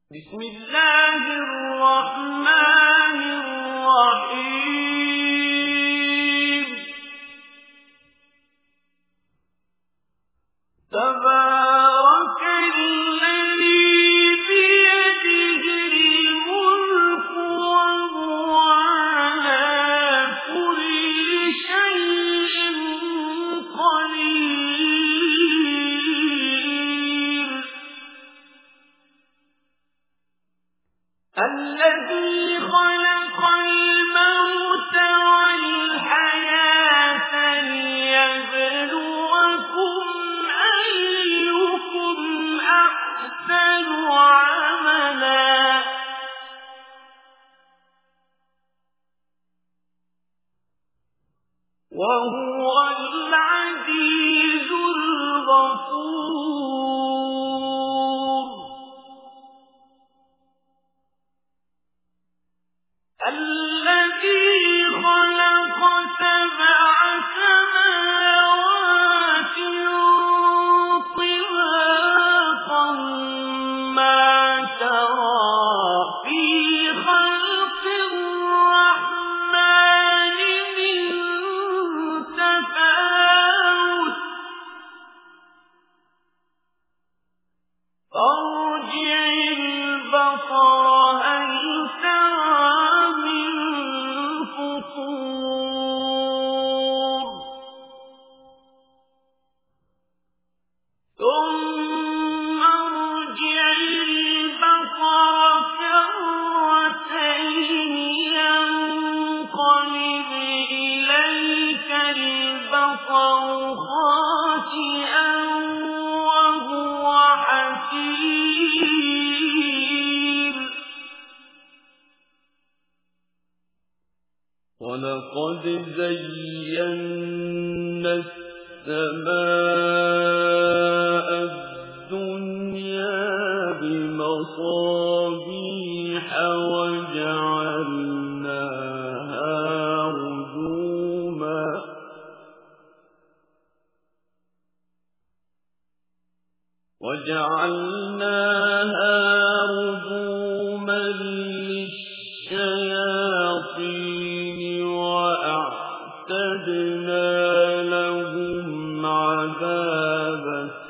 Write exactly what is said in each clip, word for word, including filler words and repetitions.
بسم الله الرحمن الرحيم تبارك الذي بيده الملك وهو على كل شيء قدير الذي خلق الموت والحياة ليبلوكم أيكم أحسن عملا وهو العزيز الغفور الذي خلق سبع سماوات طباقا ما ترى في خلق الرحمن من تفاوت فارجع البصر هل ترى من فطور ثم ارجع البصر كرتين ينقلب إليك البصر خاسئا وهو حسير ولقد زينا السماء الدنيا بمصابيح وجعلناها رجوما وجعلناها رجوما للشياطين وأعتدنا لهم عذاب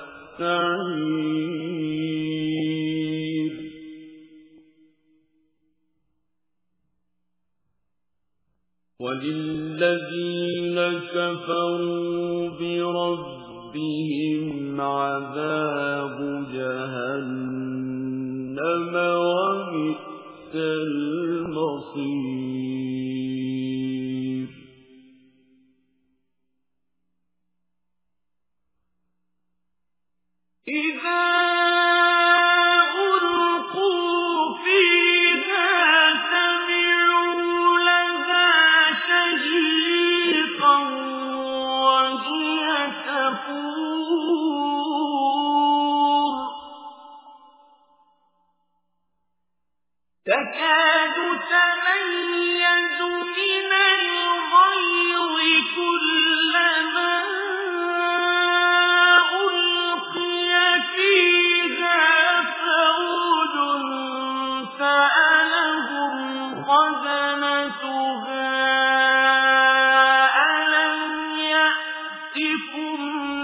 السعير وللذين كفروا بربهم عذاب جهنم وبئس المصير إذا ألقوا فيها سمعوا لها شهيقا وهي تفور تكاد تميز من الغيظ كلما ألقي فيها فوج سألهم خزنتها ألم يأتكم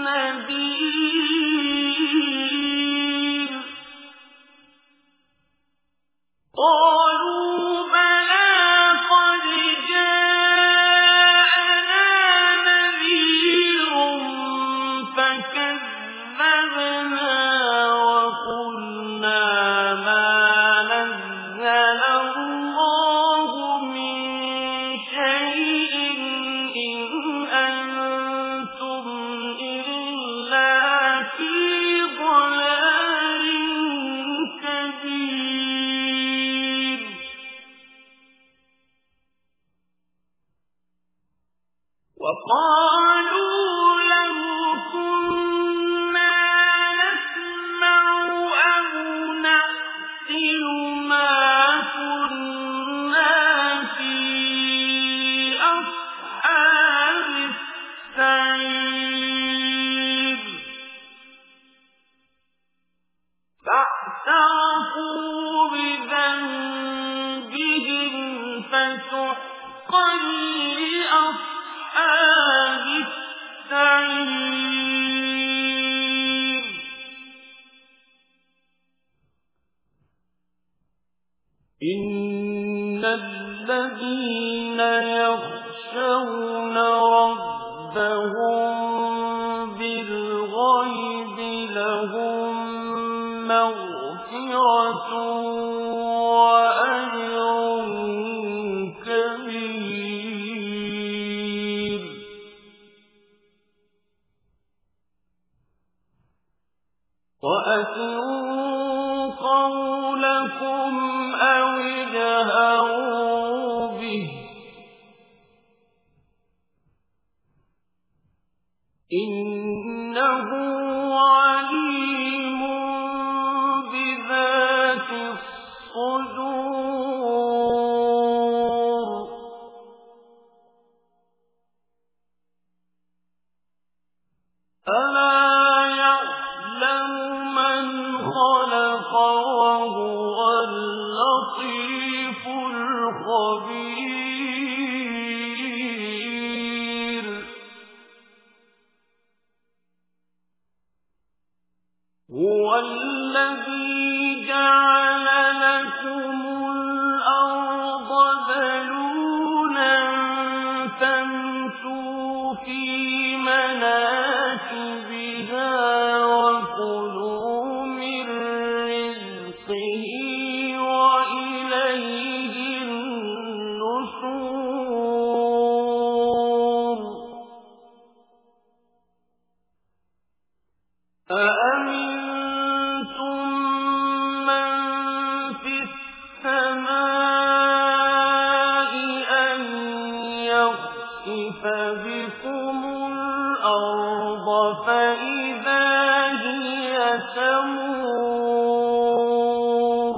نذير قالوا بلى قد جاءنا نذير فكذبنا وقلنا ما نزل الله من شيء إن أنتم إلا في ضلال كبير وقالوا لو كنا نسمع أو نعقل ما كنا في أصحاب السعير فاعترفوا لأصحاب السعير إن الذين يخشون ربهم بالغيب لهم مغفرة وأجر كبير وأسروا قولكم أو اجهروا به إنه عليم بذات الصدور ألا يعلم من خلق وهو اللطيف الخبير هو الذي جعل لكم الأرض ذلولا فامشوا في مناكبها وكلوا من رزقه وإليه النشور أأمنتم من في السماء أن يخسف بكم الأرض فإذا هي تمور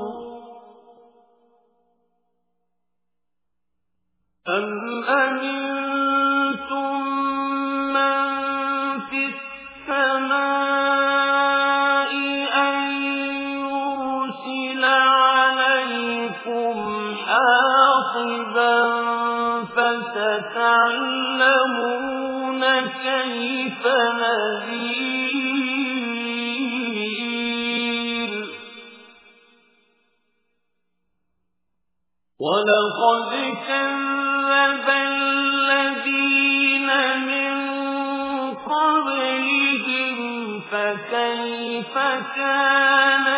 أم أمنتم من في السماء أن يرسل عليكم حاصبا فستعلمون كيف نذير ولقد كذب الذين من قبلهم فكيف كان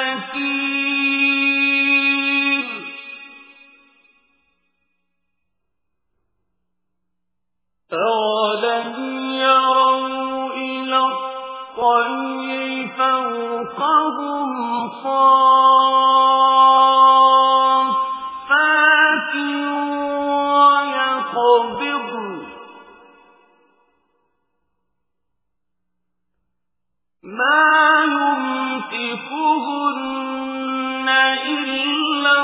نكير أولم يروا إلى الطير فوقهم صافات ويقبضن ما يمسكهن إلا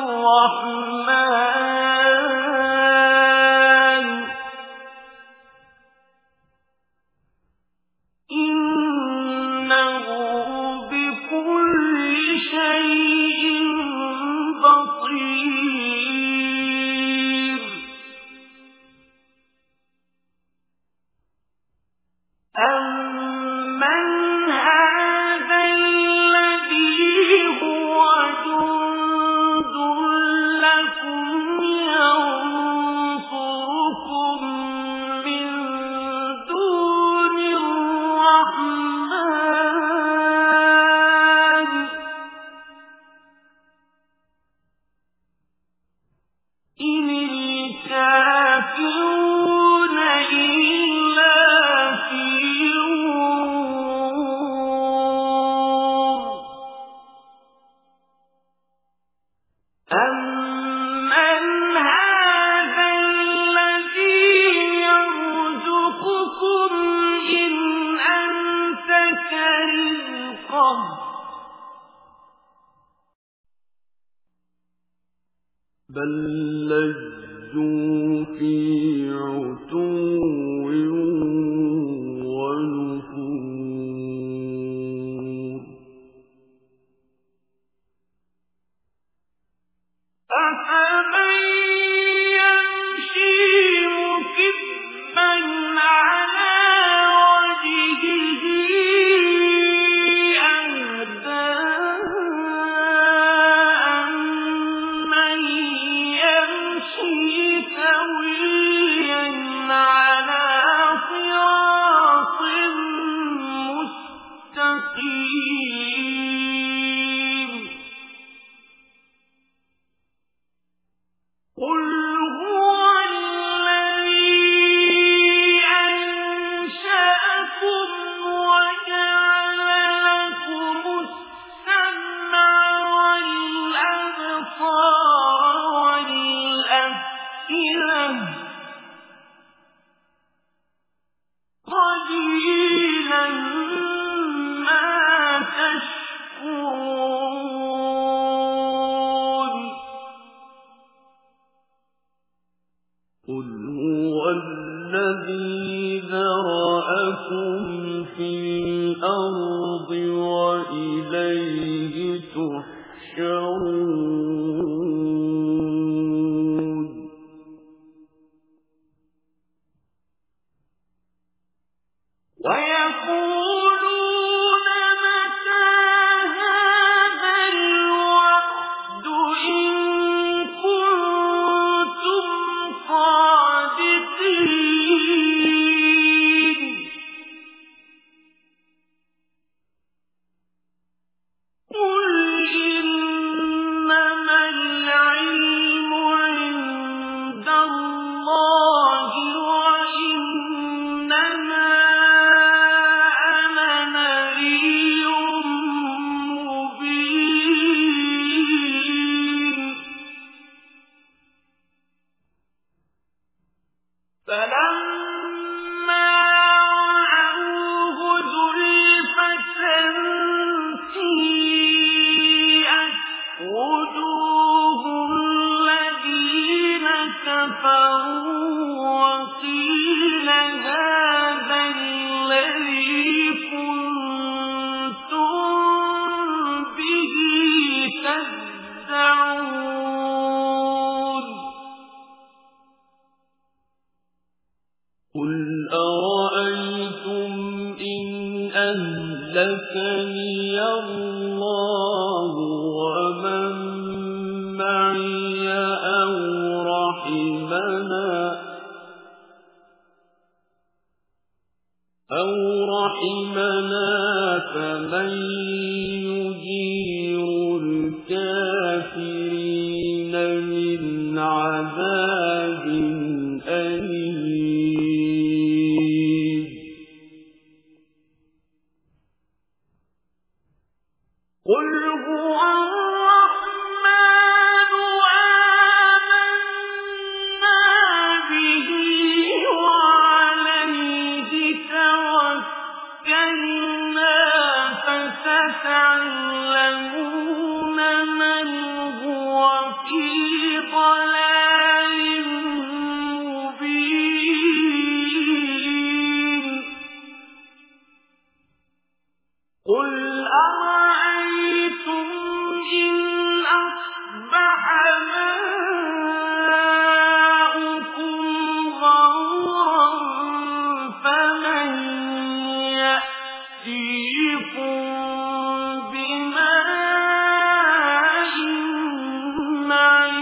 الرحمن إنه بكل شيء بصير أمن هذا الذي هو جند لكم ينصركم من دون الرحمن إن الكافرون إلا في غرور أمن هذا الذي يرزقكم إن أمسك رزقه بل لجوا في عتو ونفور أفمن يمشي قل هو الذي ذرأكم في الأرض وإليه تحشرون ويقولون متى هذا الوعد إن كنتم صادقين قل إنما العلم عند الله وإنما فلما رأوه زلفة سيئت وجوه الذين كفروا وقيل هذا الذي كنتم به تدعون قل أرأيتم إن أهلكني الله ومن معي أو رحمنا أو رحمنا فمن يجير الكافرين من عذاب أليم قل هو الرحمن آمنا به وعليه توكلنا فستعلمون من هو في ضلال مبين قل أرأيتم إن أصبح ماؤكم غورا فمن يأتيكم بماء معين